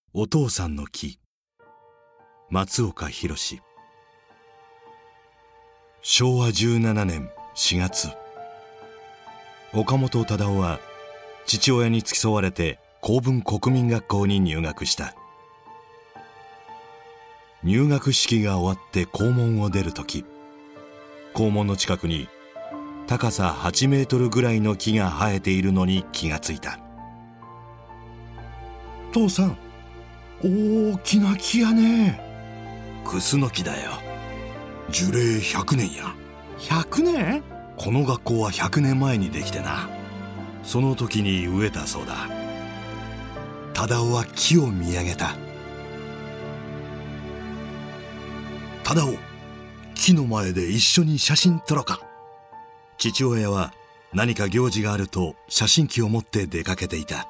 お父さんの木、松岡弘。昭和17年4月、岡本忠夫は父親に付き添われて公文国民学校に入学した。入学式が終わって校門を出るとき、校門の近くに高さ8メートルぐらいの木が生えているのに気がついた。 父さん、大きな木やね。 クスノキだよ。樹齢100年や。 100年？ この学校は100年前にできてな。その時に植えたそうだ。忠夫は木を見上げた。忠夫、木の前で一緒に写真撮ろうか。父親は何か行事があると写真機を持って出かけていた。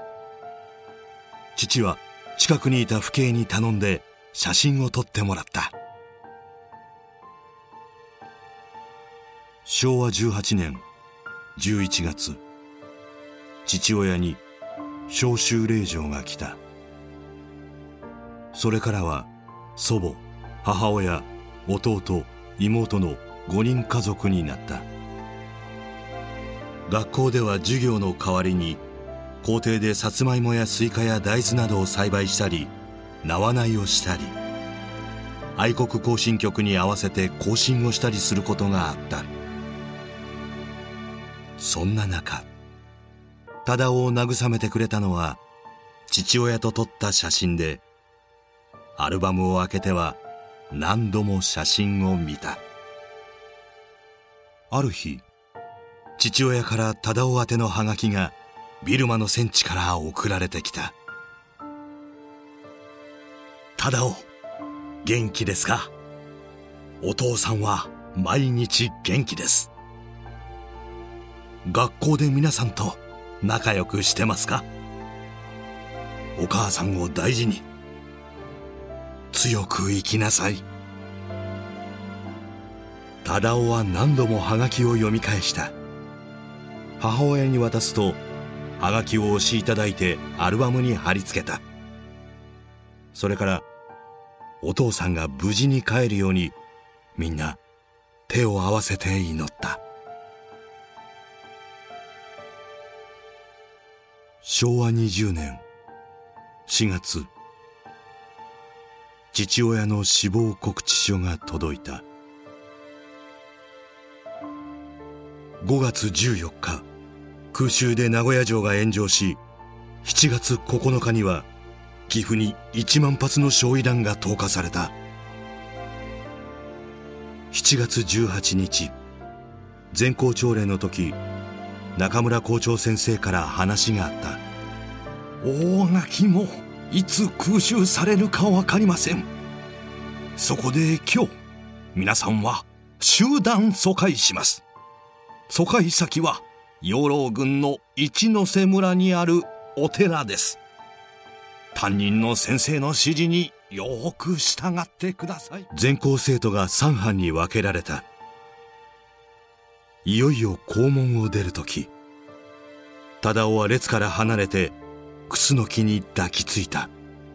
父は近くにいた父兄に頼んで写真を撮ってもらった。昭和18年11月、父親に召集令状が来た。それからは祖母、母親、弟、妹の5人家族になった。学校では授業の代わりに校庭でさつまいもやスイカや大豆などを栽培したり、縄苗をしたり、愛国行進曲に合わせて行進をしたりすることがあった。そんな中、忠夫を慰めてくれたのは父親と撮った写真で、アルバムを開けては何度も写真を見た。ある日、父親から忠夫宛てのハガキがビルマの戦地から送られてきた。忠夫、元気ですか？お父さんは毎日元気です。学校で皆さんと仲良くしてますか？お母さんを大事に、強く生きなさい。忠夫は何度もハガキを読み返した。母親に渡すと、ハガキを押しいただいてアルバムに貼り付けた。それからお父さんが無事に帰るように、みんな手を合わせて祈った。昭和20年4月、父親の死亡告知書が届いた。5月14日、空襲で名古屋城が炎上し、7月9日には岐阜に1万発の焼夷弾が投下された。7月18日、全校朝礼の時、中村校長先生から話があった。 大垣もいつ空襲されるか分かりません。そこで今日、皆さんは集団疎開します。疎開先は養老郡の一ノ瀬村にあるお寺です。担任の先生の指示によく従ってください。 全校生徒が3班に分けられた。いよいよ校門を出るとき、忠夫は列から離れてクスノキに抱きついた。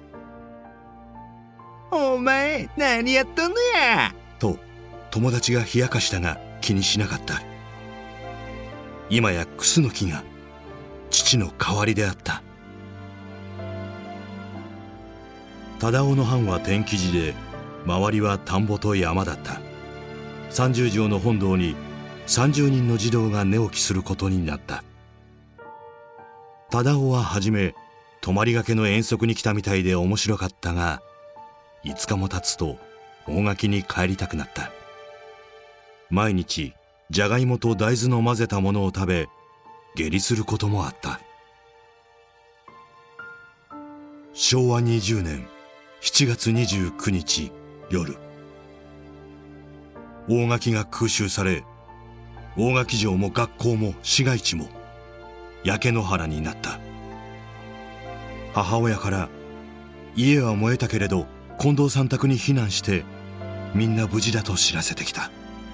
お前何やったんだやと友達が冷やかしたが気にしなかった。今やクスノキが父の代わりであった。忠夫の班は天記地で、周りは田んぼと山だった。30畳の本堂に30人の児童が寝起きすることになった。忠夫ははじめ泊まりがけの遠足に来たみたいで面白かったが、5日も経つと大垣に帰りたくなった。毎日じゃがいもと大豆の混ぜたものを食べ、下痢することもあった。昭和20年7月29日夜、大垣が空襲され、大垣城も学校も市街地も焼け野原になった。母親から家は燃えたけれど近藤さん宅に避難してみんな無事だと知らせてきた。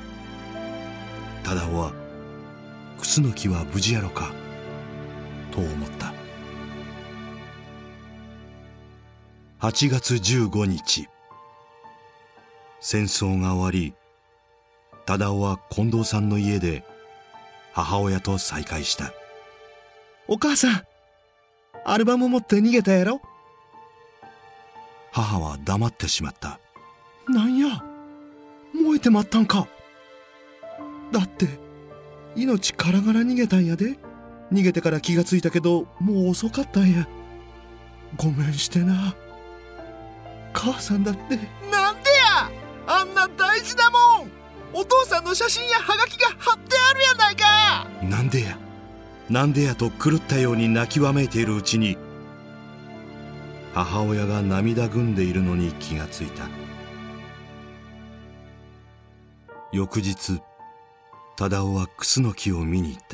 忠夫はクスノキは無事やろかと思った。 8月15日、戦争が終わり、忠夫は近藤さんの家で母親と再会した。 お母さん、アルバム持って逃げたやろ。 母は黙ってしまった。 なんや、燃えてまったんか。だって命からがら逃げたんやで。逃げてから気がついたけど、もう遅かったんや。ごめんしてな。母さんだって。 なんでや、あんな大事なもん、お父さんの写真やハガキが貼ってあるやないか。 なんでやと狂ったように泣きわめいているうちに、母親が涙ぐんでいるのに気がついた。翌日、忠夫はクスノキを見に行った。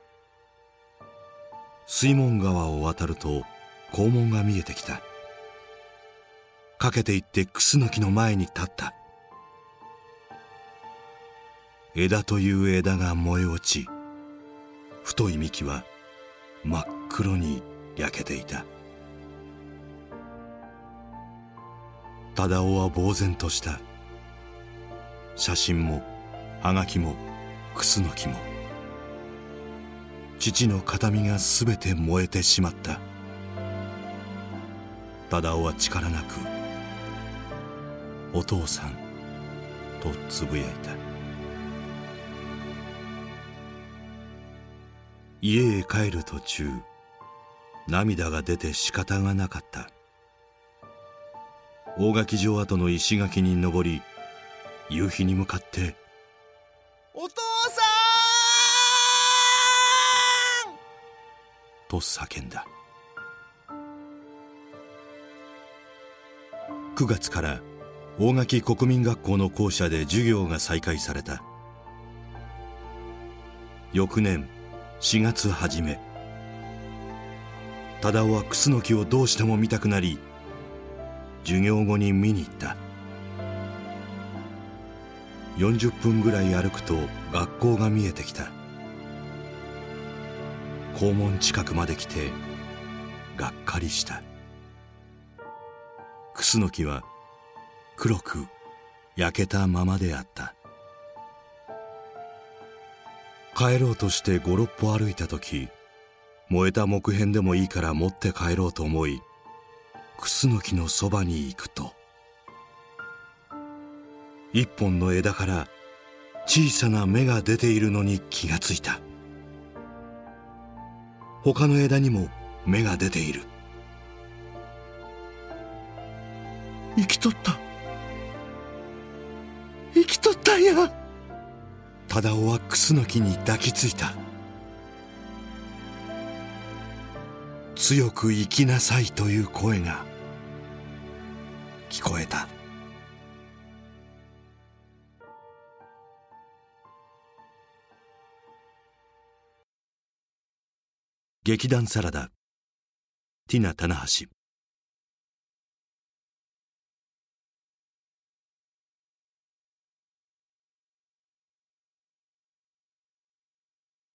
水門川を渡ると校門が見えてきた。かけて行ってクスノキの前に立った。枝という枝が燃え落ち、太い幹は真っ黒に焼けていた。忠夫は呆然とした。写真もはがきもクスノキも、父の形見がすべて燃えてしまった。忠夫は力なく、お父さんとつぶやいた。家へ帰る途中、涙が出て仕方がなかった。大垣城跡の石垣に登り、夕日に向かって 「お父さん!」 と叫んだ。9月から大垣国民学校の校舎で授業が再開された。翌年4月初め、忠夫はクスノキをどうしても見たくなり、授業後に見に行った。40分ぐらい歩くと学校が見えてきた。校門近くまで来てがっかりした。クスノキは黒く焼けたままであった。帰ろうとして5、6歩歩いた時、燃えた木片でもいいから持って帰ろうと思い、クスノキのそばに行くと、一本の枝から小さな芽が出ているのに気がついた。他の枝にも芽が出ている。 生きとった。生きとったんや。 忠夫はクスノキに抱きついた。強く生きなさいという声が聞こえた。劇団サラダ、ティナ棚橋。